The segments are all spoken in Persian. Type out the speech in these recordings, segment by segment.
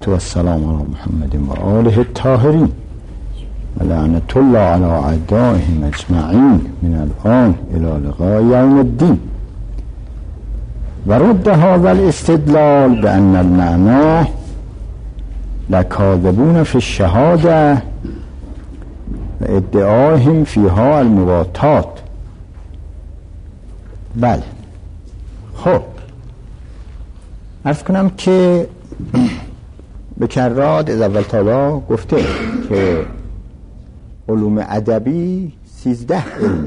والسلام علی محمد و آله الطاهرین و لعنت الله علی اعدائهم اجمعین من الان الی لقاء یوم الدین. و رد هذا الاستدلال بأن المعنى لكاذبون في الشهادة و ادعاهم فيها المباطات. بله، خب عرض کنم که به کرات از اول تالا گفته که علوم ادبی 13 علمه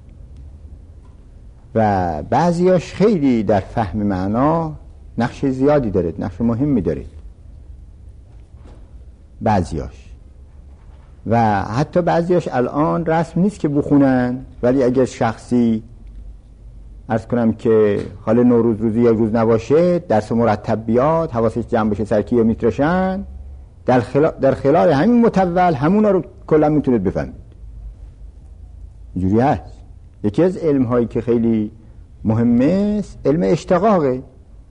و بعضیاش خیلی در فهم معنا نقش زیادی دارد، نقش مهمی دارد بعضیاش، و حتی بعضیاش الان رسم نیست که بخونن، ولی اگر شخصی عرض کنم که حال نوروز روزی یک روز نباشه، درس مرتب بیاد، حواسش جمع بشه سر کیو میترشن، در خلال همین متول همونا رو کلا میتونید بفهمید. اینجوری هست. یکی از علم هایی که خیلی مهمه است علم اشتقاقه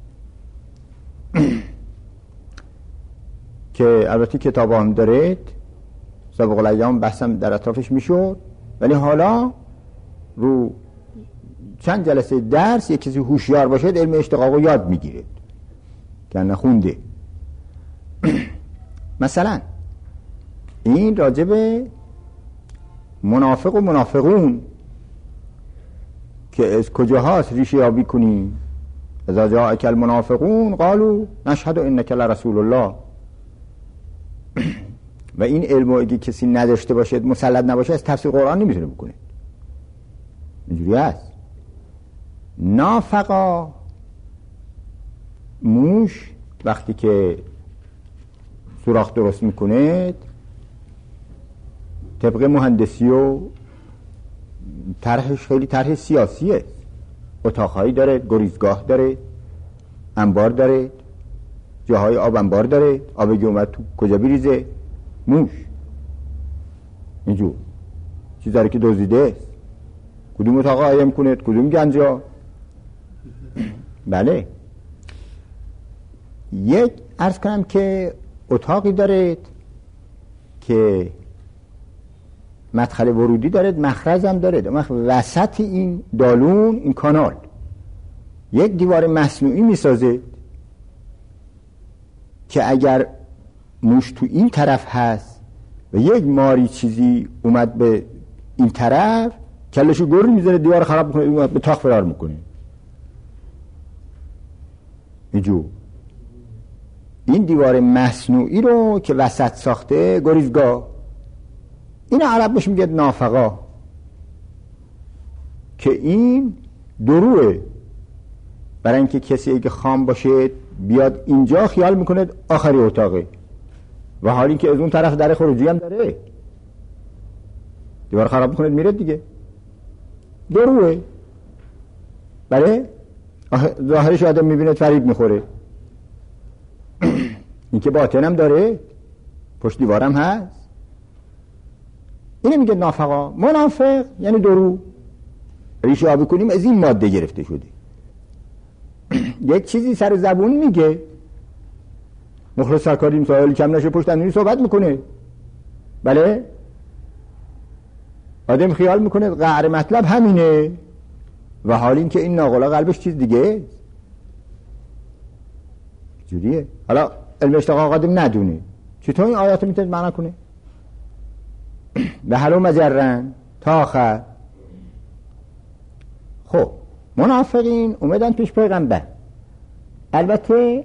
که البته کتاب هم دارید، سابق الایام بحثم در اطرافش میشد، ولی حالا رو چند جلسه درس یک کسی هوشیار باشه علم اشتقاق رو یاد میگیره که نخونده. مثلا این راجب منافق و منافقون که از کجاهاست ریشه یابی کنیم. اذا جاءک المنافقون قالوا نشهد انک لرسول الله. و این علمو اگه کسی نداشته باشه، مسلط نباشه، از تفسیر قرآن نمیتونه بکنه. اینجوری هست. نافقا موش وقتی که سوراخ درست میکنه طبق مهندسی و طرحش خیلی طرح سیاسیه، اتاقهایی داره، گریزگاه داره، انبار داره، جاهای آب انبار داره، آبی که اومد تو کجا بریزه؟ موش. اینجور چیز داره که دزدیده است، کدوم اتاق قایم کنه، کدوم گنجا. بله، یک عرض کنم که اتاقی دارید که مدخل ورودی دارید، مخرج هم دارید، وسط این دالون، این کانال یک دیوار مصنوعی میسازه که اگر موش تو این طرف هست و یک ماری چیزی اومد به این طرف، کلشو گر میزنه، دیوار خراب میکنه، به تاق فرار میکنه. این دیوار مصنوعی رو که وسط ساخته گریزگاه، این عرب بهش میگه نافقا، که این دروه برای اینکه کسی اگه خام باشه بیاد اینجا خیال میکنه آخری اتاقه، و حالی که از اون طرف در خروجی هم داره، دیوار خراب میکنه میره دیگه. دروه. بله، ظاهرش آدم میبینه فریب میخوره. این که باطن هم داره، پشت دیوارم هست. اینه میگه نافقا. منافق یعنی درو. ریشه آبی کنیم از این ماده گرفته شده. یک چیزی سر زبون میگه، مخلص سرکاری مسائل کم نشه پشت اندونی صحبت میکنه. بله، آدم خیال میکنه قعر مطلب همینه، و حال این که این ناقلا قلبش چیز دیگه جوریه. حالا علم اشتقاق آدم ندونه، چطور این آیات رو میتونه معنا کنه؟ به حلو مجرن تا آخر. خب منافقین اومدن پیش پیغمبر. البته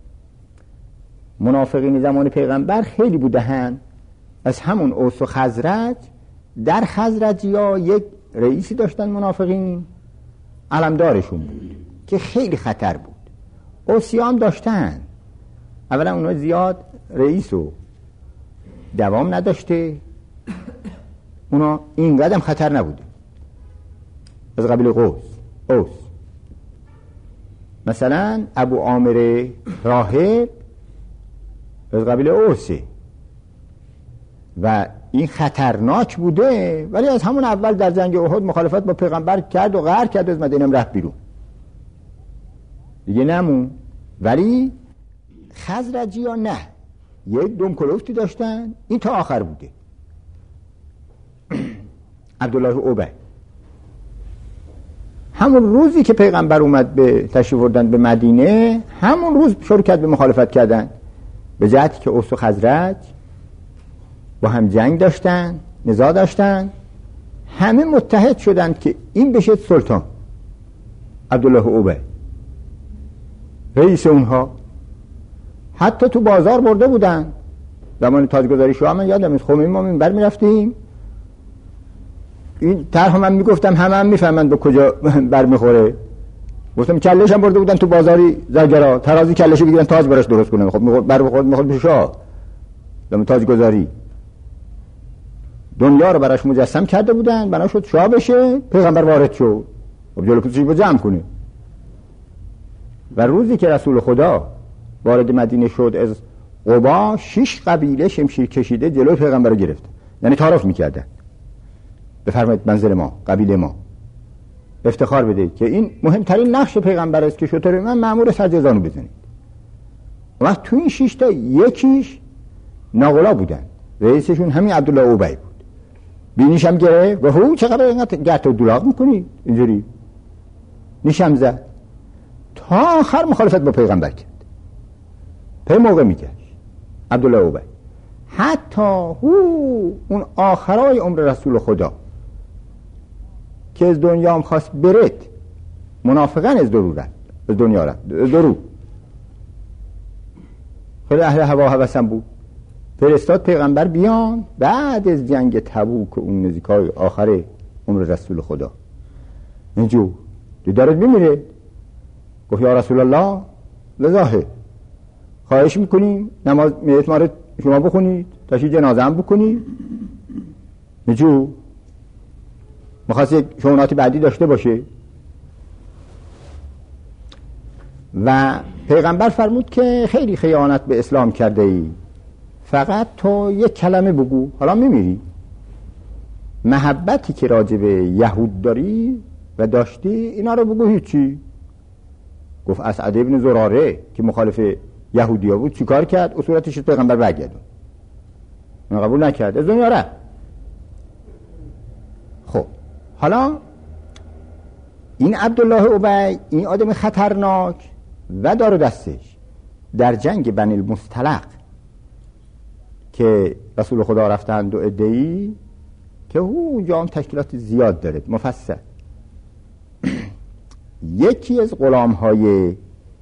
منافقین زمان پیغمبر خیلی بودهن، از همون اوس و خزرج. در خزرجی ها یک رئیسی داشتن منافقین، علمدارشون بود که خیلی خطر بود. اوسی هم داشتن، اولا اونها زیاد رئیس و دوام نداشته، اونا این قدم خطر نبوده. از قبیل اوس مثلا ابو عامر راهب از قبیل اوسه و این خطرناک بوده، ولی از همون اول در جنگ احد مخالفت با پیغمبر کرد و قهر کرد، از مدینه رفت بیرون دیگه نمون. ولی خزرجی ها نه، یک دم کلوفتی داشتن، این تا آخر بوده. عبدالله ابی همون روزی که پیغمبر اومد به تشریف بردن به مدینه، همون روز شروع کرد به مخالفت کردن، به جهتی که اوس و خزرج با هم جنگ داشتن، نزاع داشتن، همه متحد شدند که این بشه سلطان. عبدالله ابی رئیس اونها، حتی تو بازار برده بودن زمان تاجگذاری شاه. من یادم از خمینی ما منبر میرفتیم، این طرح من میگفتم هم میفهمن به کجا برمیخوره. گفتم کلهش هم برده بودن تو بازاری زرگرا، ترازی کلهش بگیرن تاج براش درست کنن. خب میخواد بشه شاه، زمان تاجگذاری دنیا رو براش مجسم کرده بودن، بنا شد شاه بشه. پیغمبر وارد شد، خب جلو پوزش رو جمع کنه. و روزی که رسول خدا وارد مدینه شد، از قبا 6 قبیله شمشیر کشیده جلوی پیغمبر رو گرفت، یعنی تعارف میکردن. بفرمایید منزل ما، قبیله ما، افتخار بده که این مهمترین نقش پیغمبر است که شطور من مأمور سرجزانو بزنید. و تو این 6 تا یکیش ناقلا بودن، رئیسشون همین عبدالله ابی بود. بینیش هم گرفت و هو چقدر اینقدر گرت و دولاغ میکنی اینجوری، نیشم زد تا آخر مخالفت با پیغمبر کرد. پی موقع میگشت عبدالله ابی، حتی اون آخرای عمر رسول خدا که از دنیا هم خواست برد، منافقا از دنیا رفت درو. خیلی اهل هوا هوسم بود، فرستاد پیغمبر بیان بعد از جنگ تبوک، اون نزدیکای آخر عمر رسول خدا. اینجور دارد میمیره. گفت یا رسول الله لذاهه، خواهش میکنیم نماز میت ما رو شما بخونید، تشییع جنازه هم بکنید. نجو مخواست یک شؤونات بعدی داشته باشه. و پیغمبر فرمود که خیلی خیانت به اسلام کرده ای، فقط تو یک کلمه بگو حالا میمیری. محبتی که راجع به یهود داری و داشتی اینا رو بگو. هیچی. گفت اسعد ابن زراره که مخالف یهودی ها بود چی کار کرد؟ اصولتش پیغمبر برگردون، اون قبول نکرد، از دنیا رفت. خب حالا این عبدالله ابی، این آدم خطرناک و دار و دستش در جنگ بنی المصطلق که رسول خدا رفتند و عده‌ای که اونجا هم تشکیلات زیاد داره مفصل، یکی از غلام‌های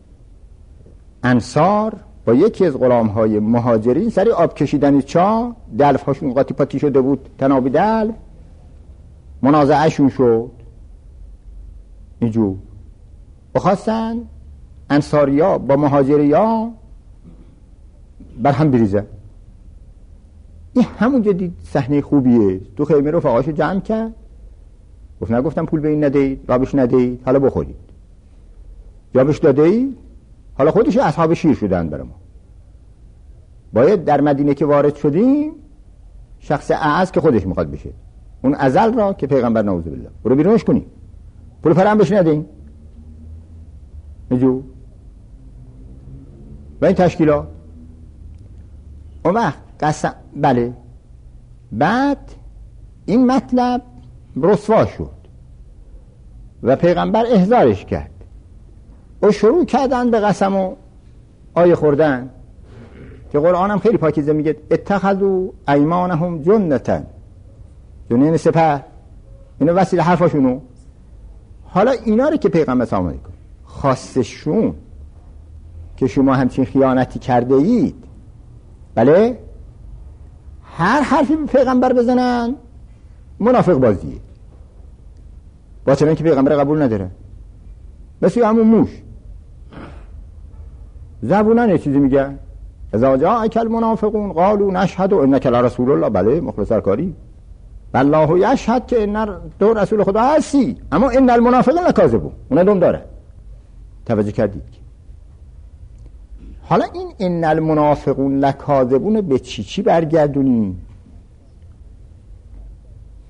انصار با یکی از غلام‌های مهاجرین سری آب کشیدن چا، دلف‌هاشون قاطی پاتی شده بود، تنابی دلف، منازعه‌شون شد. اینجور بخواستن انصاریا با مهاجریا بر هم بریزن. این همونجا دید صحنه خوبیه، تو خیمه رفقاشو جمع کرد، گفت نگفتم پول به این ندهید، رابش ندهید، حالا بخورید. جابش دادهید، حالا خودش اصحاب شیر شدن برای ما. باید در مدینه که وارد شدیم شخص اعز که خودش میخواد بشه، اون ازل را که پیغمبر نعوذ بالله برو بیرونش کنی، پول پرم بهش ندهیم. نجو و این تشکیلات اون وقت قسم. بله بعد این مطلب رسوا شد و پیغمبر احضارش کرد و شروع کردن به قسم و آیه خوردن که قرآن هم خیلی پاکیزه میگه اتخذوا ایمانهم جنة، جنین سپر، اینو وسیله حرفاشونو. حالا اینا رو که پیغمبر سلام علیکم خواستشون که شما همچین خیانتی کرده اید، بله هر حرفی به پیغمبر بزنن منافق بازیه، با چنان که پیغمبر قبول نداره، مثل همون موش زبونن یه چیزی میگه اذا جاءک المنافقون قالوا نشهد انک لرسول الله، بله مخلص کاری، والله یشهد که ان تو رسول خدا هستی، اما ان المنافقین لکاذبون، اون دم داره. توجه کردید؟ حالا این ان المنافقون لکاذبون به چی برگردونیم؟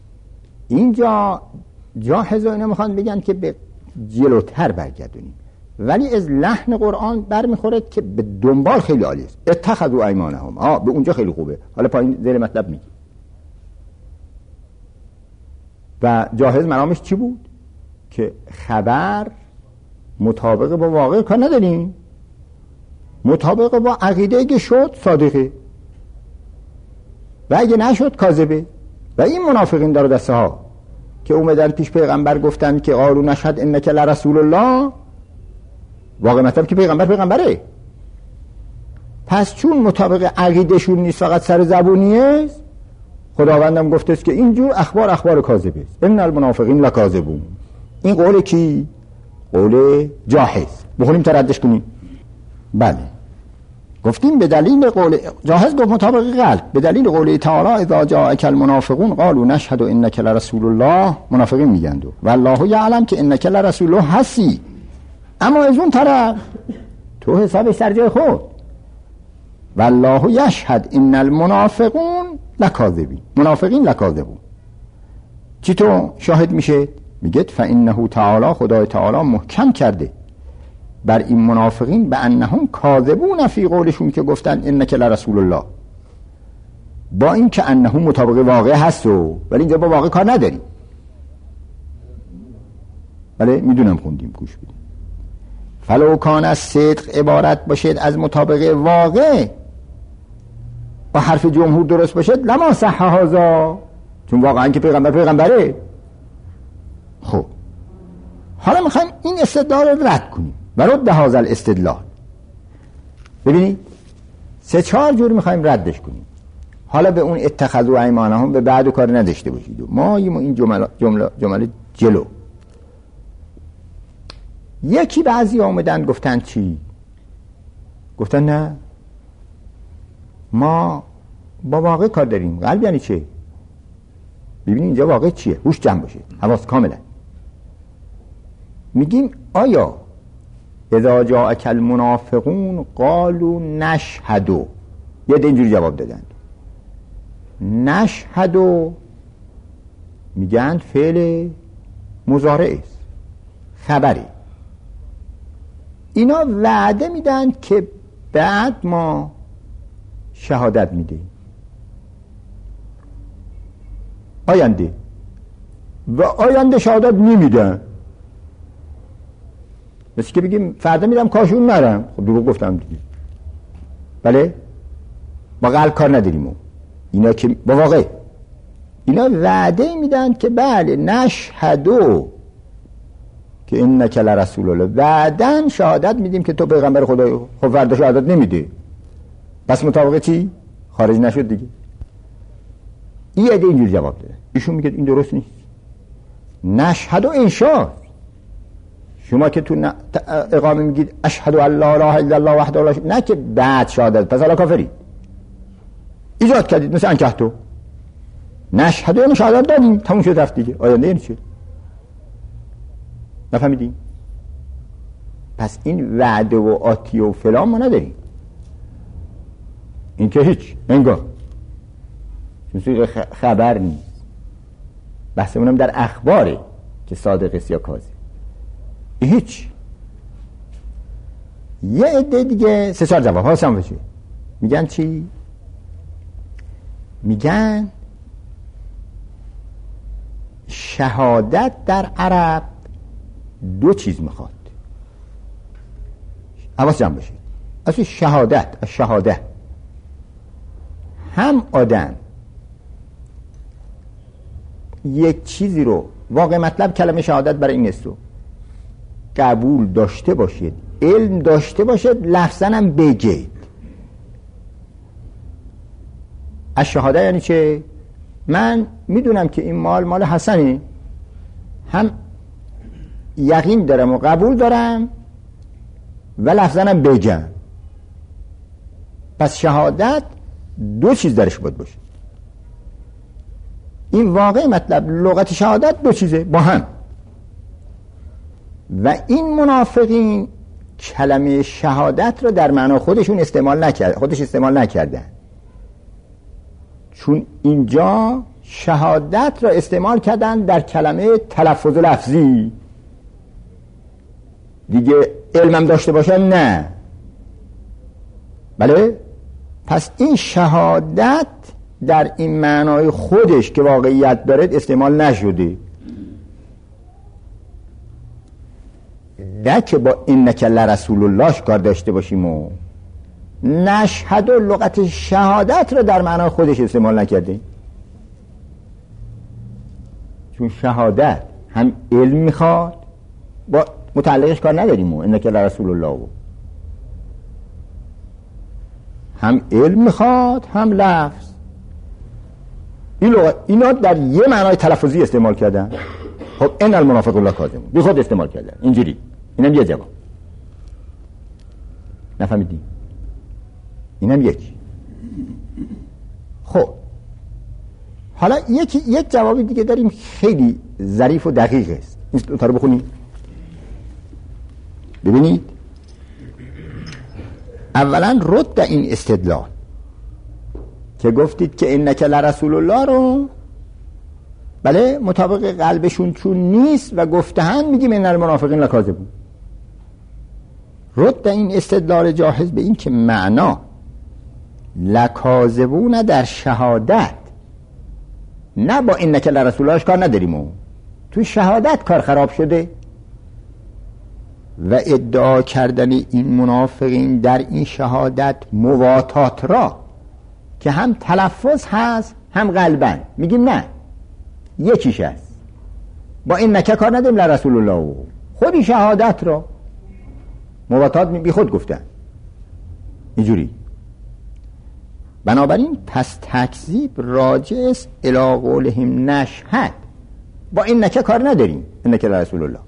اینجا جاهز و اینا میخوان بگن که به جلوتر برگردونیم. ولی از لحن قرآن برمیخوره که به دنبال خیلی عالی است. اتخذوا ایمانهم، به اونجا خیلی خوبه. حالا پایین زیر مطلب میگه. و جاهز مرامش چی بود؟ که خبر مطابق با واقع کار نداریم، مطابق با عقیده که شد صادقه و اگه نشد کاذبه. و این منافقین در دسته ها که اومدن پیش پیغمبر گفتن که قالوا نشهد انک لرسول الله، واقع مطلب که پیغمبره، پس چون مطابق عقیدهشون نیست، فقط سر زبونیه، خداوندم گفته است که اینجور اخبار کاذبه است. ان المنافقین لکاذبون. این قول کی؟ قول جاهز. بخونیم تا ردش کنیم. بله گفتیم به دلیل قول جاهز، گفت مطابق قلب، به دلیل قول تعالی اذا جاءک المنافقون قالوا نشهد انک لرسول الله. منافقین میگن والله یعلم که انک لرسول الله هستی، اما از اون طرف تو حسابش سر جای خود. والله یشهد ان المنافقون لکاذبین. منافقین لکاذبون. چی تو شاهد میشه؟ میگه فانه تعالی، خدای تعالی محکم کرده بر این منافقین به انهم کاذبون فی قولشون که گفتن انک لرسول الله، با این که انهم مطابق واقع هست ولی اینجا با واقع کار نداریم. بله میدونم خوندیم، گوش بدیم. فلو کان از صدق عبارت باشد از مطابق واقع و حرف جمهور درست باشد لما صح هذا، چون واقعا که پیغمبره. خب حالا میخوایم این استدلال رو رد کنیم و رد هذا الاستدلال. ببینید 3-4 جور میخوایم ردش کنیم. حالا به اون اتخذوا ایمانهم به بعد کار نداشته باشید. ما این جمله جلو. یکی بعضی آمدن گفتن چی؟ گفتن نه ما با واقع کار داریم. قلب یعنی چه؟ ببینید اینجا واقع چیه؟ هوش جمع باشه، حواس کاملا. میگیم آیا اذا جاءک المنافقون قالوا نشهد، یه اینجوری جواب دادن نشهد، میگن فعل مضارع است، خبری. اینا وعده میدن که بعد ما شهادت میدیم آینده، و آینده شهادت نمیدن. مثل که بگیم فردا میرم کاشون نرم، خب دروغ گفتم دیگه. بله با قلب کار نداریم. اینا که با واقع اینا وعده میدن که بله نشهدو که انک لرسول الله، بعدن شهادت میدیم که تو پیغمبر خدای. خب فردا شهادت نمیده، پس مطابق چی؟ خارج نشد دیگه. این ایده اینجور جواب داده. ایشون میگه این درست نیست. نشهدو انشاء، شما که تو اقامه میگید اشهد ان لا اله الا الله وحده لا شریک له، نه که بعد شهادت، پس حالا کافری ایجاد کردید مثل انکهتو. نشهدو یعنی شهادت دادیم، تموم شد رفت دیگه. آینده یعنی چه؟ نفهمیدین؟ پس این وعده و آتی و فلان ما نداریم. این که هیچ انگار چون خبر نیست. بحثمونم در اخباره که صادق است یا کاذب. هیچ. یه عده دیگه 3-4 جواب هاشم بشه. میگن چی؟ میگن شهادت در عرب 2 چیز میخواد. حواس جمع بشه. اصلا شهادت هم آدم یک چیزی رو، واقع مطلب کلمه شهادت برای این است، رو قبول داشته باشید، علم داشته باشید، لفظاً هم بگید. الشهاده یعنی چه؟ من میدونم که این مال حسنه، هم یقین دارم و قبول دارم و لفظاً هم بگم. پس شهادت 2 چیز درش باشه. این واقع مطلب لغت شهادت 2 چیزه با هم. و این منافقین کلمه شهادت رو در معنا خودش استعمال نکردن، چون اینجا شهادت رو استعمال کردن در کلمه تلفظ لفظی دیگه. علمم داشته باشه نه. بله، پس این شهادت در این معنای خودش که واقعیت داره استعمال نشده، نه که با اینک لرسول الله کار داشته باشیم و نشهد و لغت شهادت رو در معنای خودش استعمال نکرده. چون شهادت هم علم میخواد، با متعلقش کار نداریم و اینک لرسول الله، هم علم میخواد هم لفظ. اینا در یه معنای تلفظی استعمال کردن. خب ان المنافقون لکاذبون بی خود استعمال کردن اینجوری. اینم یه جواب. نفهمیدی؟ اینم یک. خب حالا یک جواب دیگه داریم خیلی ظریف و دقیق است. این دو تا رو بخونید ببینید. اولا رد این استدلال که گفتید که انک لرسول الله رو بله مطابق قلبشون چون نیست و گفتهن میگیم ان المنافقین لکاذبون. رد این استدلال جاهز به این که معنا لکاذبون در شهادت، نه با انک لرسول الله کار نداریم و تو شهادت کار خراب شده و ادعا کردن این منافقین در این شهادت مواتات را که هم تلفظ هست هم قلبن، میگیم نه یکیش هست. با این نکه کار نداریم لرسول الله، خودی شهادت را مواتات بی خود گفتن اینجوری. بنابراین پس تکذیب راجع است الی قولهم نشهد، با این نکه کار نداریم انک لرسول الله.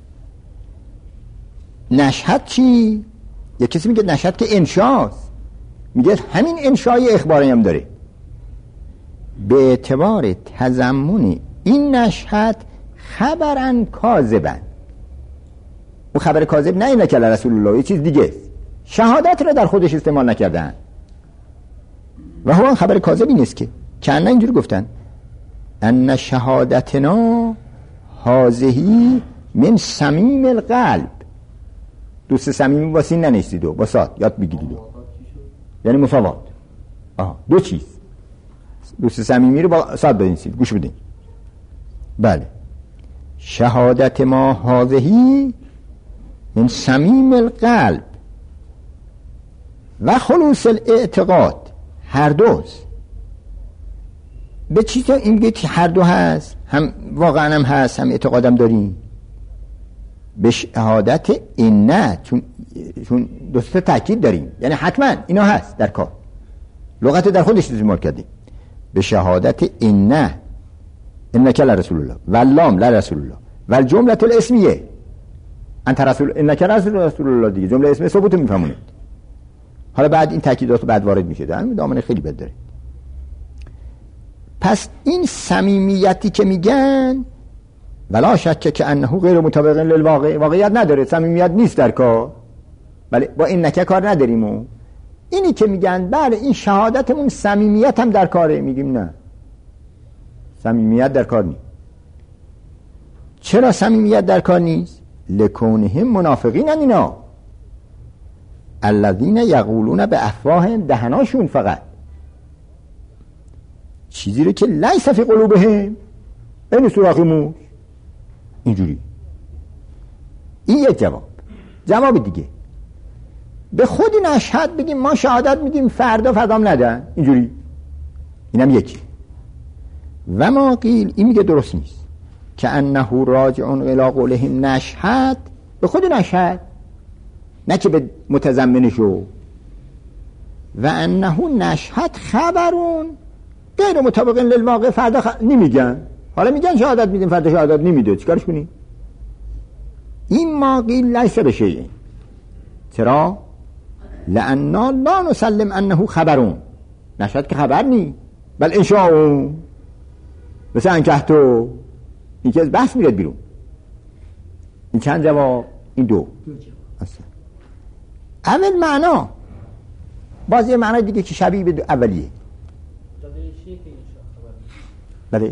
نشهد چی؟ یک کسی میگه نشهد که انشاست، میگه همین انشای اخباری هم داره. به اعتبار تضمن این نشهد خبرن کاذبن، اون خبر کاذب نه اینه که رسول الله، یه چیز دیگه است. شهادت را در خودش استعمال نکردن و هو خبر کاذبی نیست که نه اینجوری گفتن ان شهادتنا هذه من صمیم القلب. دوست صمیمی با سین ننویسید و با صاد یاد بگیرید، یعنی مساوات. دو چیز، دوست صمیمی رو با صاد بنویسید، گوش بدین. بله، شهادت ما هذه من صمیم القلب و خلوص الاعتقاد، هر دوست. به چی تا این بگید هر دو هست، هم واقعا هم هست هم اعتقادم داریم. به شهادت این نه، چون دوست تأکید داریم، یعنی حتما اینا هست در کار، لغت در خودش استعمال کردیم. به شهادت این نه انک لرسول الله واللام لرسول الله والجمله الاسمیه انت رسول انک رسول الله دیگه، جمله اسمی ثبوت میفهمونید. حالا بعد این تاکیدات بعد وارد میشه، در دامنه خیلی بد داره. پس این صمیمیتی که میگن ولا شک که انه غیر مطابق للواقع، واقعیت نداره، صمیمیت نیست در کار. بله، با این نکه کار نداریم. و اینی که میگن بله این شهادتمون صمیمیت هم در کاره، میگیم نه، صمیمیت در کار نیست. چرا صمیمیت در کار نیست؟ لکونهم منافقین اینا الذین یقولون به افواههم، دهناشون فقط چیزی رو که لیس فی قلوبهم، این سوراخ موش اینجوری. این یک جواب دیگه به خودی نشهد بگیم ما شهادت میدیم فردا فدام ندن اینجوری، اینم یکی. و ما قیل، این میگه درست نیست که انه راجع الی قولهم نشهد، به خودی نشهد نه که به متضمنشو. و انه نشهد خبرون غیر مطابق للواقع، فردا نمیگن، حالا میگن شهادت میدیم فردا شهادت نمیده، چیکارش کنی؟ این ما قیل لیس بشیء. چرا؟ لأننا لا نسلم انه خبرون، نشهد که خبر نی، بل انشاء، مثل انکهتو. این که از بحث میرد بیرون. این چند جواب؟ این دو اصلا. اول معنا، باز یه معنا دیگه که شبیه به اولیه. بله،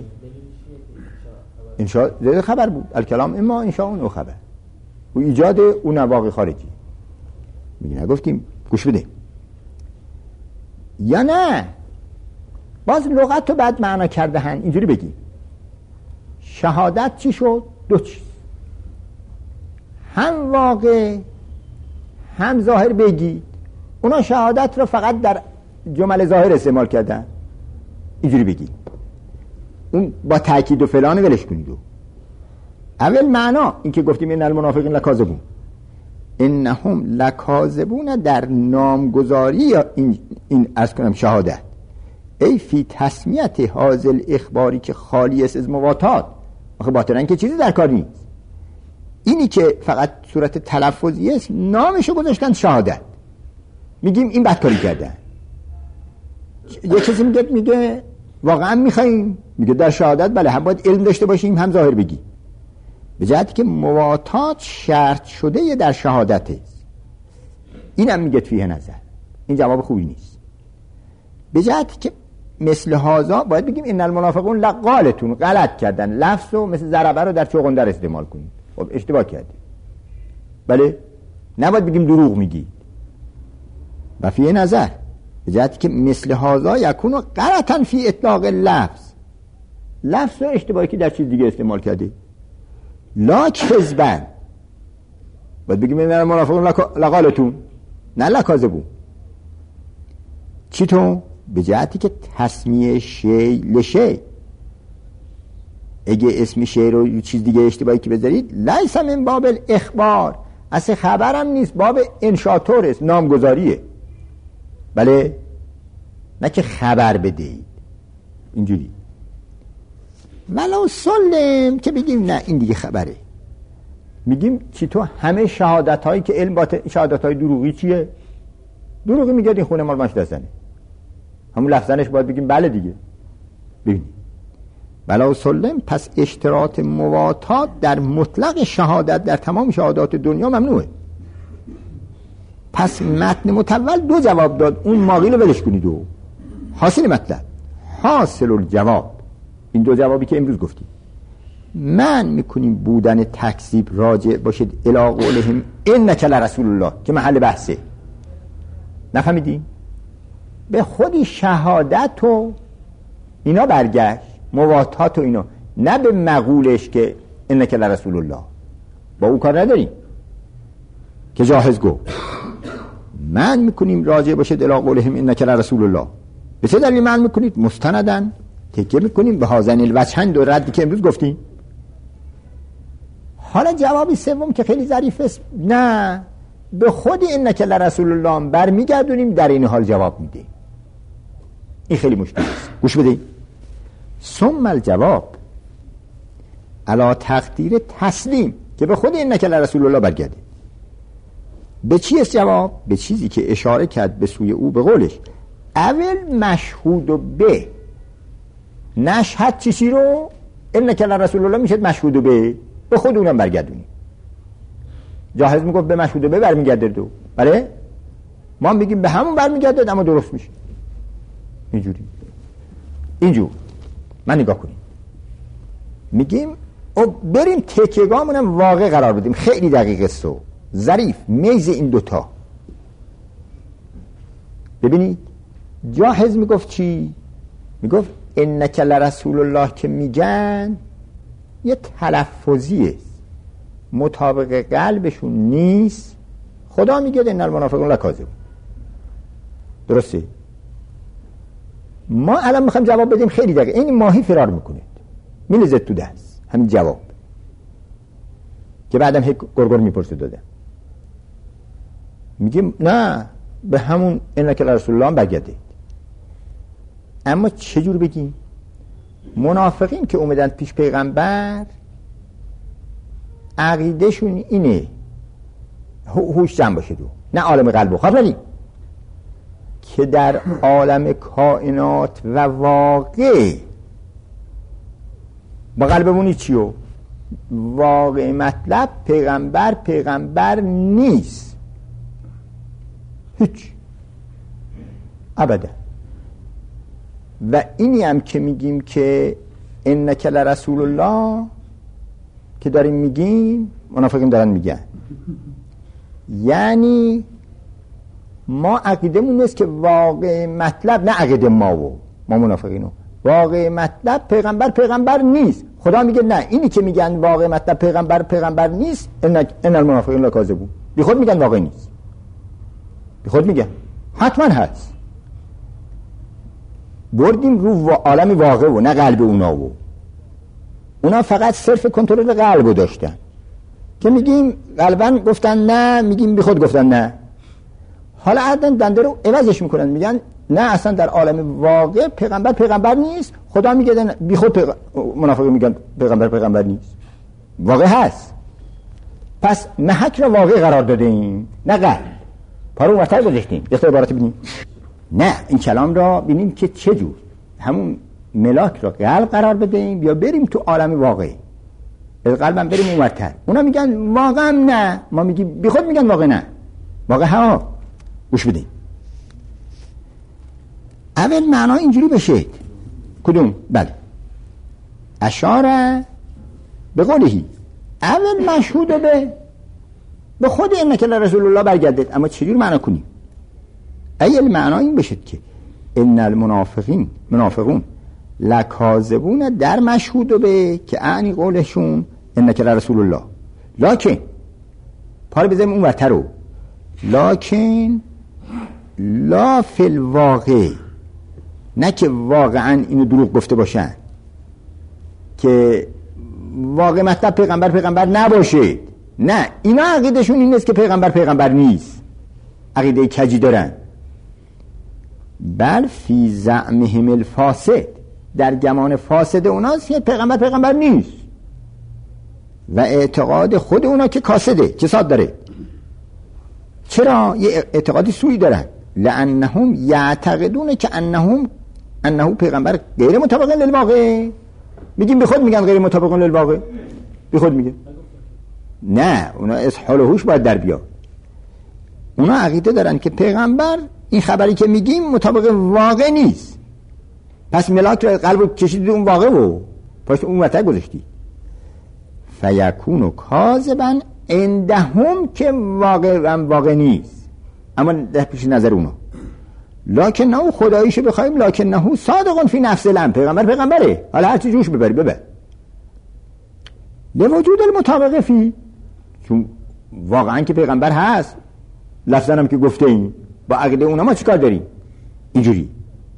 انشاء خبر بود، الکلام اما انشاء اون خبر و ایجاد اون واقع خارجی. میگه نگفتیم؟ گوش بده. یا نه باز لغت رو بعد معنا کرده هن. اینجوری بگی شهادت چی شد؟ دو چیز، هم واقع هم ظاهر بگی. اونا شهادت رو فقط در جمل ظاهر استعمال کردن، اینجوری بگی. اون با تأکید و فلان ولش کنید. اول معنا این که گفتیم ان المنافقین لکاذبون، انهم لکاذبون در نامگذاری یا این عرض کنم شهادت ای فی تسمیت حاصل اخباری که خالی است از مواتات. آخه باطنن که چیزی در کار نیست، اینی که فقط صورت تلفظی است نامشو گذاشتن شهادت. میگیم این بدکاری کردن. یه کسی میگه واقعا میخواییم، میگه در شهادت بله هم باید علم داشته باشیم هم ظاهر بگی، به جهتی که مواتات شرط شده در شهادت است. اینم میگه فیه نظر. این جواب خوبی نیست. به جهتی که مثل هازا باید بگیم ان المنافقون لقالتون، غلط کردن، لفظ رو مثل ضربه رو در چغندر استعمال کنیم. خب اشتباه کردیم. بله نباید بگیم دروغ میگی. و فیه نظر به جهتی که مثل هازا یکونو غلطن فی اطلاق لفظ رو اشتباهی که در چیز دیگه استعمال کرده. لا کذبن باید بگیم این المنافقون لقالتون نه لکاذبون. چی تو؟ به جهتی که تسمیه شی لشی، اگه اسم شی رو یه چیز دیگه اشتباهی که بذارید لیس من باب الاخبار، اصلا خبرم نیست، باب انشاتور است، نامگذاریه. بله نه که خبر بدهید. اینجوری ولو سلم که بگیم نه این دیگه خبره. میگیم چی تو همه شهادت هایی که علم باطن، شهادت های دروغی چیه؟ دروغی میگه این خونه مال مشدسنه، همون لفظنش باید بگیم بله دیگه. ببینید ولو سلم، پس اشتراط مواتات در مطلق شهادت در تمام شهادات دنیا ممنوعه. پس متن متول دو جواب داد، اون ماقیل رو ولش کنید. و حاصل مطلب، حاصل الجواب، این دو جوابی که امروز گفتیم من میکنیم بودن تکذیب راجع باشد الی قولهم انک لرسول الله که محل بحثه. نفهمیدی؟ به خودی شهادت و اینا برگشت، مواتات و اینا، نه به مقولش که انک لرسول الله. با او کار نداریم که جاهز گفت من میکنیم راجع باشد الی قولهم انک لرسول الله. به چه دلیل من میکنید؟ مستندن تکیه میکنیم به هازن الوجهین دو ردی که امروز گفتیم. حالا جوابی سوم که خیلی ظریف است، نه به خود انک لرسول الله برمیگردونیم، در این حال جواب میده. این خیلی مشکل است. گوش بده. ثم الجواب علی تقدیر تسلیم که به خود انک لرسول الله برگرده. به چی است جواب؟ به چیزی که اشاره کرد به سوی او به قولش اول مشهود و به نشهد چیزی رو انک لرسول الله میشه مشهود و به خود اونم برگردونی. جاهز میگفت به مشهود و به برمیگرده دو، بله ما میگیم به همون برمیگرده، اما درست میشه. اینجور من نگاه کنیم میگیم او بریم تکیه‌گاهمونم واقع قرار بدیم. خیلی دقیق است و ظریف میز این دوتا. ببینید جاهز میگفت چی؟ میگفت انک لرسول الله که میگن یه تلفظی است، مطابق قلبشون نیست. خدا میگه ان المنافقون لکاذبون. درسته؟ ما الان میخوایم جواب بدیم. خیلی دقیق این ماهی فرار میکنه میلزد تو دست همین جواب که بعدم هی گرگر میپرسه داده. میگیم نه به همون انک لرسول الله برگرده. اما چجور بگیم؟ منافقین که اومدن پیش پیغمبر عقیدهشون اینه، هوش جمع باشه دو، نه عالم قلب و خواب ندیم که در عالم کائنات و واقع با قلبمونی چیو؟ واقع مطلب پیغمبر نیست هیچ ابدا. و اینی هم که میگیم که انک لرسول الله که داریم میگیم، منافقین دارن میگن یعنی ما عقیدمون نیست که واقع مطلب، نه عقیده ما منافقینو، واقع مطلب پیغمبر نیست. خدا میگه نه، اینی که میگن واقع مطلب پیغمبر نیست، ان المنافقین لکاذبون، بی خود میگن واقع نیست، بی خود میگن حتما هست. بردیم رو عالم واقع و نه قلب اونا فقط صرف کنترل قلب داشتن که میگیم قلبا گفتن نه، میگیم بی خود گفتن نه. حالا عدن دنده رو عوضش میکنن، میگن نه اصلا در عالم واقع پیغمبر نیست. خدا میگه بی خود منافقین میگن پیغمبر نیست، واقع هست. پس محک را واقع قرار داده ایم نه قلب. پارو اونورتر گذاشتیم. یه عبارت ببینیم، نه این کلام را ببینیم که چجور همون ملاک را قلب قرار بدیم یا بریم تو عالم واقعی. از قلبم بریم اونورتر. اونا میگن واقعا نه، ما میگیم بی خود میگن واقع نه، واقع ها. گوش بدین. اول معنا اینجوری بشه. کدوم؟ بله، اشاره به قولهی، اول مشهود به خود انک لرسول الله برگردید. اما چجور معنا کنیم؟ اول معنا این بشه که ان المنافقون لکاذبون، در مشهود به که اعنی قولشون انک لرسول الله، لکن پاره بزنیم اون ورتر رو، لکن لا فی الواقع، نه که واقعا اینو دروغ گفته باشن که واقع مطلب پیغمبر نباشه. نه، اینا عقیدشون این نیست که پیغمبر نیست، عقیده کجی دارن. بل فی زعمهم الفاسد، در گمان فاسد اوناست که پیغمبر نیست و اعتقاد خود اونا که کاسده، کساد داره. چرا؟ یه اعتقادی سوی دارن. لانهم یعتقدون که انه پیغمبر غیر مطابق للواقع. میگیم به خود میگن غیر مطابق للواقع، به خود میگه نه، اونا از حال و هوش باید در بیاد. اونا عقیده دارن که پیغمبر این خبری که میگیم مطابق واقع نیست. پس ملاک رو قلب رو کشیدید اون واقع و پس اون وقت گذاشتی. فیکون کاذبا عندهم، که واقع نیست اما در پیش نظر اونا. لکن نه خداییشو بخوایم، لکن نه صادقون فی نفس الامر، پیغمبره. حالا هر چی جوش ببر لوجود المطابقه فی، چون واقعا که پیغمبر هست، لفظاً هم که گفته این، با عقیده اونا ما چیکار داریم؟ اینجوری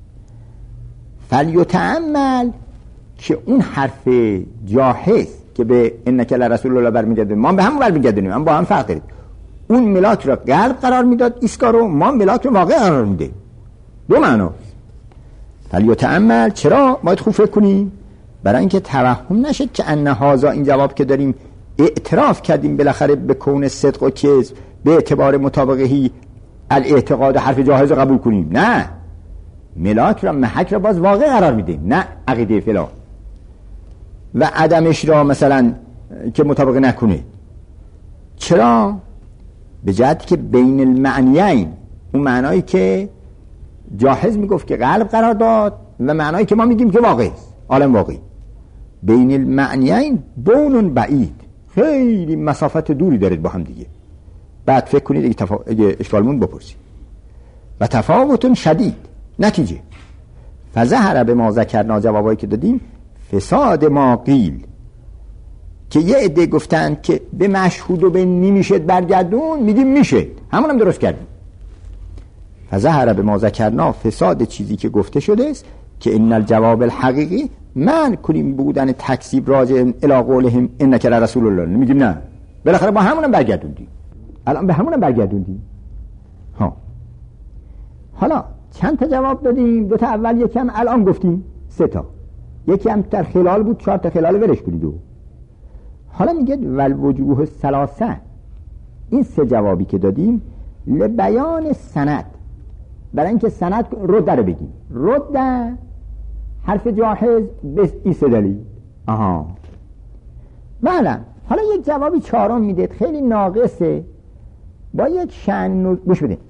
فلیتأمل که اون حرف جاهز که به انک لرسول الله برمیگرده، ما به همون برمیگردیم، هم با هم فرق داریم. اون ملاک را قلب قرار میداد ایسکارو، ما ملاک رو واقع قرار میده. دو معنا. فلیتأمل، چرا باید خوب فکر کنیم؟ برای اینکه توهم نشد که ان هذا، این جواب که داریم اعتراف کردیم بالاخره به کون صدق و کذب به اعتبار مطابقهی الاعتقاد حرف جاهز قبول کنیم. نه، ملاک را محک را باز واقع قرار میدیم، نه عقیده فلان و عدمش را مثلا که مطابق نکنه. چرا؟ به جهتی که بین المعنیین، اون معنایی که جاهز میگفت که قلب قرار داد و معنایی که ما میگیم که واقع است، عالم واقعی، بین المعنیین بون بعید، خیلی مسافت دوری دارید با هم دیگه. بعد فکر کنید اگه اشکالمون بپرسید و تفاوتون شدید. نتیجه فظهر به ما ذکرنا، جوابایی که دادیم، فساد ما قیل، که یه عده گفتن که به مشهود و به نمیشد برگردون، میگیم میشه، همون هم درست کردیم. فظهر به ما ذکرنا، فساد چیزی که گفته شده است که ان الجواب الحقیقی من کنیم بودن تکذیب راجع الی قولهم انک لرسول الله، میگیم نه، بالاخره با همون هم برگردوندیم، الان به همون هم برگردوندیم. حالا چند تا جواب دادیم؟ دو تا اول یکم الان گفتیم، 3 تا، یکی هم در خلال بود، 4 تا خلال ورش کنید. حالا میگه والوجوه الثلاثه، این 3 جوابی که دادیم لبیان سند، برای اینکه سند رد رو بگیم، رد حرف جاهز به این 3 دلیل. بله. حالا یک جوابی 4م میده، خیلی ناقصه، با یک شأن گوش بدید.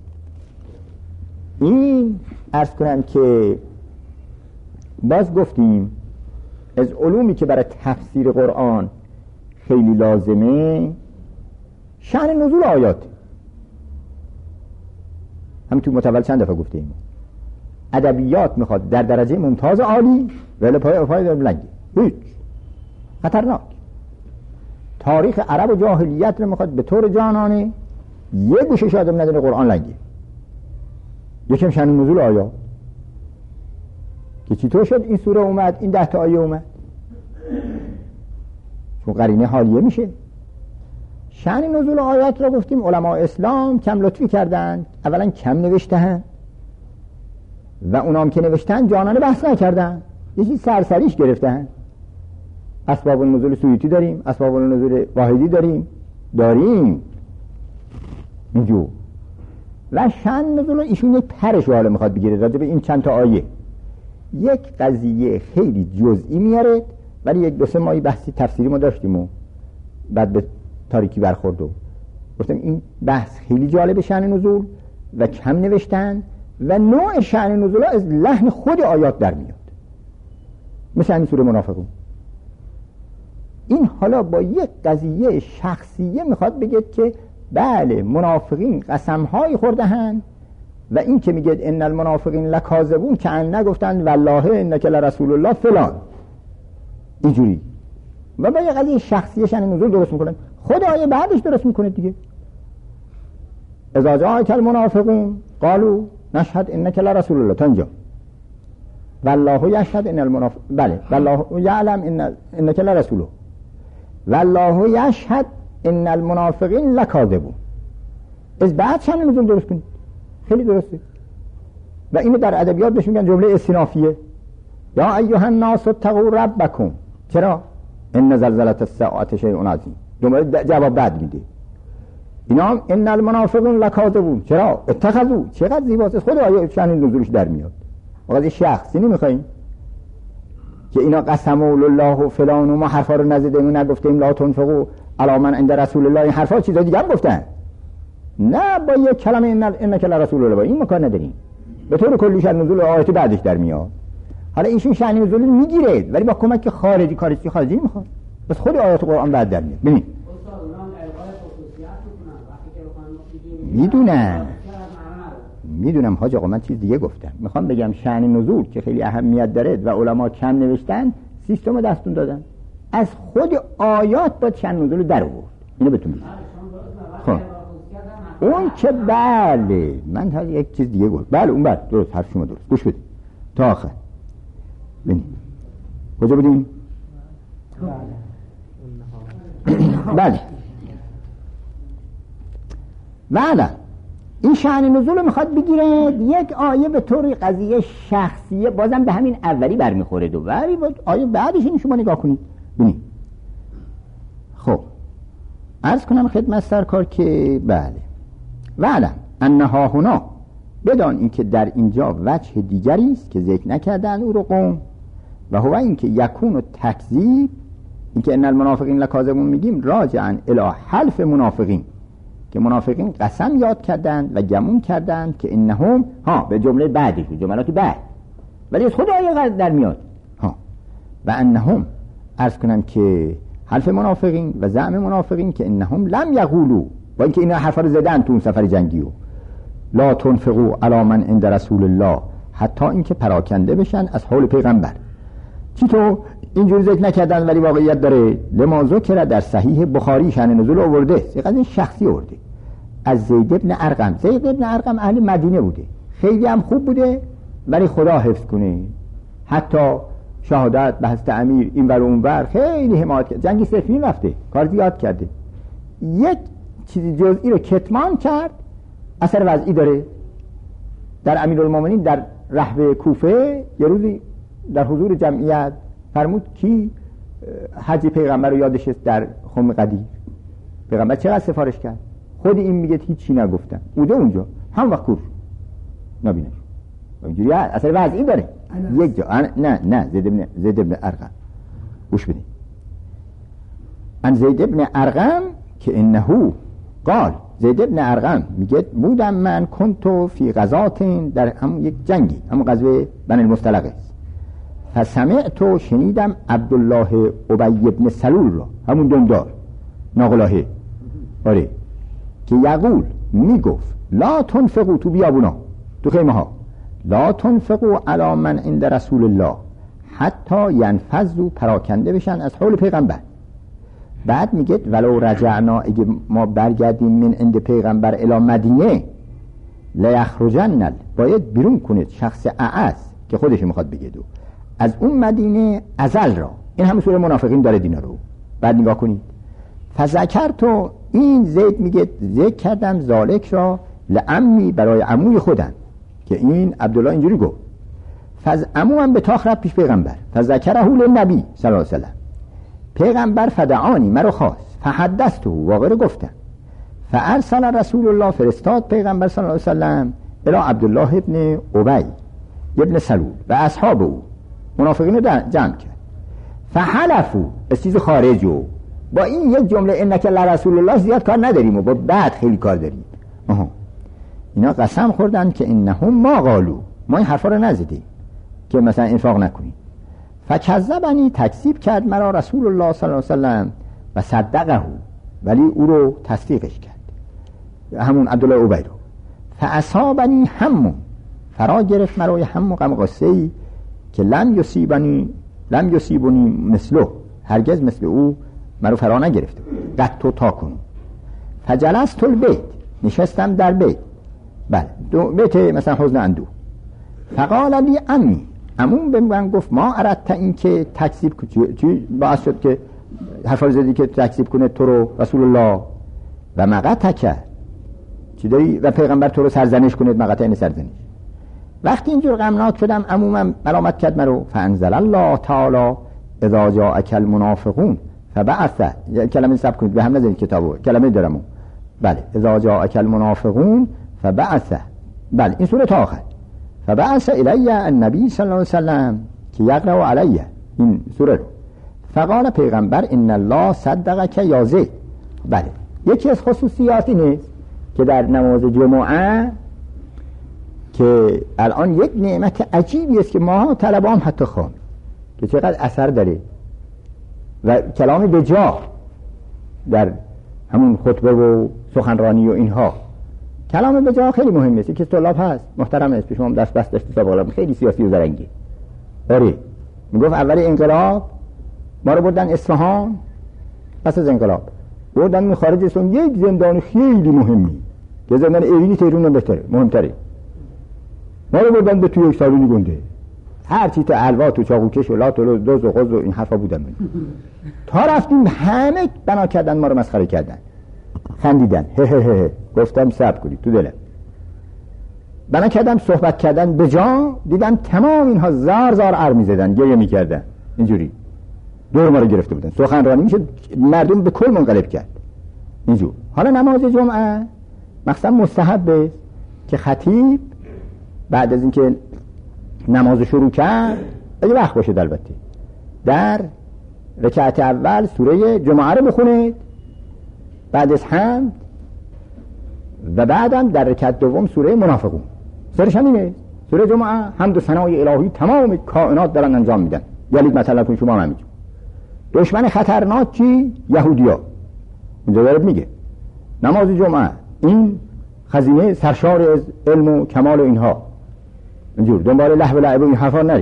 این عرض کنم که باز گفتیم از علومی که برای تفسیر قرآن خیلی لازمه شأن نزول آیات. همین تو متول چند دفعه گفته ایم ادبیات میخواد در درجه ممتاز عالی ولی پای لنگه هیچ خطرناک. تاریخ عرب و جاهلیت رو میخواد به طور جانانه یه گوشش آدم نداره قرآن لنگه. یکم شأن نزول آیات که چطور شد این سوره اومد، این 10 تا آیه اومد، چون قرینه حالیه میشه. شأن نزول آیات رو گفتیم علماء اسلام کم لطفی کردن، اولا کم نوشتن و اونام که نوشتن جانانه بحث نکردن، یه چیز سرسریش گرفتن. اسباب النزول سیوطی داریم، اسباب النزول واحدی داریم اینجور. و شأن نزول ایشون یک پرش حالا میخواد بگیره راجع به این چند تا آیه، یک قضیه خیلی جزئی میاره، ولی یک 2-3 ماهی بحثی تفسیری ما داشتیم و بعد به تاریکی برخورد و گفتم این بحث خیلی جالب شأن نزول و کم نوشتن و نوع شأن نزول از لحن خود آیات در میاد، مثل همین سوره منافقون. این حالا با یک قضیه شخصیه میخواد بگه که بله منافقین قسم‌هایی خورده‌اند و این که میگه ان المنافقین لکاذبون که ان نگفتن والله انک لرسول الله فلان اینجوری، و با یک قضیه شخصیه شأن نزول درست میکنن. خود آیه بعدش درست میکنه دیگه. اذا جاءک المنافقون قالوا نشهد انک لرسول الله تا اینجا والله یشهد ان المنافق بله والله یعلم انک لرسوله والله یشهد ان المنافقین لکاذبون. از بعد شأن نزول درست کنید، خیلی درسته. و اینو در ادبیات بهش میگن جمله استینافیه. یا ایها الناس اتقوا ربکم. چرا؟ ان زلزله الساعه شیء عظیم. جمله جواب بعد میده. اینا ان المنافقون لکاذبون. چرا؟ اتخذوا. چقدر زیباست، خود آیه شأن نزولش در میاد. واقعا شخصی نمیخوایم که اینا قسم الله و فلان و ما حرفا رو نزدیم و نگفتیم لا تنفقوا علی من عند رسول الله، این حرفا چیزا دیگه هم گفتن. نه با یک کلمه انک لرسول الله این مکان نداریم. به طور کلی شأن نزول آیات بعدش در میاد. حالا ایشون شأن نزول میگیره ولی با کمک خارجی خارجی نمیخواد، بس خود آیات قرآن بعد در میاد. ببین میدونم حاج آقا، من چیز دیگه گفتم. میخوام بگم شأن نزول که خیلی اهمیت داره و علما کم نوشتن، سیستم دستون دادن، از خود آیات با شأن نزول در آورد. اینو بهتون میگم. خب اون که بله من تا یک چیز دیگه گفت، بله اون بعد درست، حرف شما درست، گوش بدید تا آخر. ببین کجا بودیم؟ بله بله این شأن نزول میخواد بگیره یک آیه به طور قضیه شخصیه، بازم به همین اولی برمیخوره دو ولی آیه بعدش این شما نگاه کنید. ببینید خب عرض کنم خدمت سرکار که بله وعلم انها هنا، بدان این که در اینجا وجه دیگری است که ذکر نکردن او رو قوم، و هو این که یکون و تکذیب، این که ان المنافقین لکاذبون میگیم راجعا الی حلف منافقین، که منافقین قسم یاد کردند و گمون کردند که انهم به جمله بعدش جملات بعد ولی از خود آیه در میاد و انهم عرض کنم که حلف منافقین و زعم منافقین که انهم لم یقولوا، و اینکه اینا حرفا رو زدن تو اون سفر جنگی و لا تنفقوا علی من عند رسول الله، حتی اینکه پراکنده بشن از حول پیغمبر. چطور اینجوری ذکر نکردن ولی واقعیت داره؟ لما ذکر در صحیح بخاری شأن نزول آورده، یه قضیه شخصی آورده از زید ابن ارقم. زید ابن ارقم اهل مدینه بوده، خیلی هم خوب بوده ولی خدا حفظ کنه، حتی شهادت به حضرت امیر این ور اون ور خیلی حمایت کرد، جنگی صفین رفته، کار زیاد کرده. یک چیزی جزئی رو کتمان کرد، اثر وضعی داره. در امیرالمومنین در رحب کوفه یه روزی در حضور جمعیت فرمود کی حج پیغمبر رو یادش است در خم قدیر، پیغمبر چقدر سفارش کرد، خود این میگه هیچی نگفتن، اوده اونجا هم وقت کور نبینه اینجوری اثر وضعی داره. یک جا نه زید ابن ارقم گوش بدید. ان زید ابن ارقم که انهو قال، زید ابن ارقم میگه بودم من کنتو فی غزاتین، در همون یک جنگی، همون غزوه بنی المصطلق است، فسمعتو شنیدم عبدالله ابی ابن سلول را، همون دمدار ناقلاهه، آره، که یقول میگفت لا تنفقو تو بیابونا، تو خیمه ها لا تنفقوا علی من عند رسول الله حتی ینفذوا، پراکنده بشن از حول پیغمبر. بعد میگه ولو رجعنا، اگه ما برگردیم من عند پیغمبر الی مدینه لیخرجن، باید بیرون کنید شخص اعز که خودش میخواد بگه دو از اون مدینه ازل را. این همه سوره منافقین داره دینا رو. بعد نگاه کنید فذکرتو، این زید میگه ذکر کردم ذالک را لعمی، برای عموی خودم، که این عبدالله اینجوری گفت. عمو هم به تاخ رفت پیش پیغمبر، فذکره للنبی صلی الله علیه و سلم، پیغمبر فدعانی، مرا خواست، فحدثته، واقعا گفتم، فارسل رسول الله، فرستاد پیغمبر صلی الله علیه و سلم الی عبدالله ابن ابی ابن سلول و اصحاب او، منافقین رو جمع کرد. فحلفوا، از چیز خارجو، با این یک جمله انک لرسول الله زیاد کار نداریم و با بعد خیلی کار داریم. اینا قسم خوردن که انهم ما قالو، ما این حرفا رو نزدیم که مثلا انفاق نکنیم. فکذبنی، تکذیب کرد مرا رسول الله صلی الله علیه و سلم و صدقه، ولی او رو تصدیقش کرد، همون عبدالله ابی رو. فاصابنی هم، فرا گرفت مرا هم و غم غصه‌ای که لم یصیبنی مثله، هرگز مثل او مرا فرا نگرفته. قط تا کنون. فجلست البیت، نشستم در بیت، بله دو بیت مثلا حزن اندو. فقال لی امی، عموم به من گفت ما اردت این که تکذیب کنی، چی باعث شد که حرفا زدی که تکذیب کنه تو رو رسول الله و مقتک، چی داری و پیغمبر تو رو سرزنش کنه، مقتع این سرزنش. وقتی اینجور غمناک شدم عمومم ملامت کرد مرو. فانزل الله تعالی اذا جاءک المنافقون فبعث، کلمه سب کنید به هم نزنید کتابو، کلمه دارم. بله اذا جاءک المنافقون فبعث، بله این سوره تا آخر. فبعث الی النبی صلی الله علیه وسلم که یقرأ علیه، این سوره رو. فقال پیغمبر ان الله صدقک یا زید. بله یکی از خصوصیات اینه که در نماز جمعه که الان یک نعمت عجیبی است که ما طلبان حتی خوام که چقدر اثر داره و کلام بجا در همون خطبه و سخنرانی و اینها، کلام بجا خیلی مهمه. که طلاب هست محترم است، پیش ما دست بست داشت خیلی سیاسی و زرنگی. آره میگفت اول انقلاب ما رو بردن اصفهان، پس از انقلاب بردن می خارج از اون یک زندان خیلی مهمی که زندان ایوینی تهران بهتره، مهمتره. ما رو بردن به توی یک سالونی گنده، هر چی تو الوات و چاقوکش و لات و دوز و غز و این حرفا بودن. تا رفتیم همه بنا کردن ما رو مسخره کردن، خندیدن، گفتم صبر کنید تو دلم. بنا کردم صحبت کردن به جا، دیدم تمام اینها زار زار ار می‌زدن، گریه می‌کردن، اینجوری دور ما رو گرفته بودن. سخنرانی میشه مردم به کل منقلب کرد اینجور. حالا نماز جمعه مخصوصا مستحبه که خطیب بعد از اینکه نماز شروع کرد، اگه وقت باشه البته، در رکعت اول سوره جمعه رو بخونید، بعد از حمد، و بعدم در رکعت دوم سوره منافقون. سرش همینه، سوره جمعه حمد و ثنای الهی تمام کائنات دارن انجام میدن. یعنی مثلا کن شما همینجا دشمن خطرناک کی؟ یهودیا. اینجا داره میگه نماز جمعه این خزینه سرشار از علم و کمال و اینها، اینجور دنبال لهو و لعب و این حرفا نرید.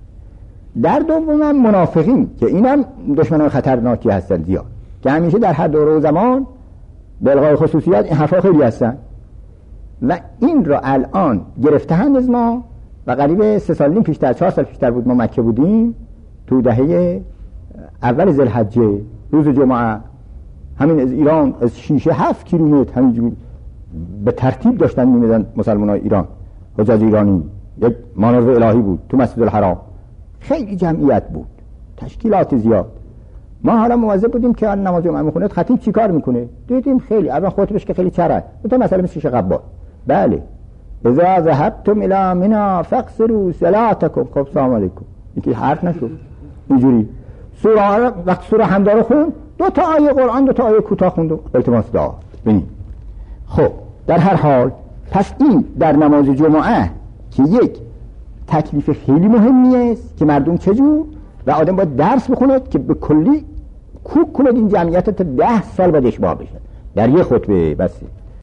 در دوم منافقین که اینم دشمنان خطرناکی هستن زیاد، که همیشه در هر دوره و زمان به الغای خصوصیات این حرفا خیلی هستن و این را الان گرفته‌اند از ما. و قریب 3 سال نیم پیشتر، 4 سال پیشتر بود، ما مکه بودیم تو دهه اول ذوالحجه، روز جمعه، همین از ایران از 6-7 کیلومتر همینجور به ترتیب داشتن می‌میدن مسلمانای ایران، حجاج ایرانی. یک مانور الهی بود تو مسجد الحرام، خیلی جمعیت بود، تشکیلات زیاد. ما حالا مواظب بودیم که نماز جمعه میخونه خطیب چی کار میکنه. دیدیم خیلی اول خطبش که خیلی چرا تو مثلا مثل شیخ قباد، بله اذا ذهبتم الى منى فاقصروا صلاتكم، خب سلام علیکم، یکی حرف نشد اینجوری. سوره وقت سوره حمد رو خون، 2 تا آیه قرآن، 2 تا آیه کوتاه خوند و التماس دعا. ببین خب در هر حال پس این در نماز جمعه که یک تکلیف خیلی مهمی است که مردم چجور و آدم باید درس بخونه که به کلی کوک کنه این جمعیت تا 10 سال بعد اشباع بشه در یه خطبه بس.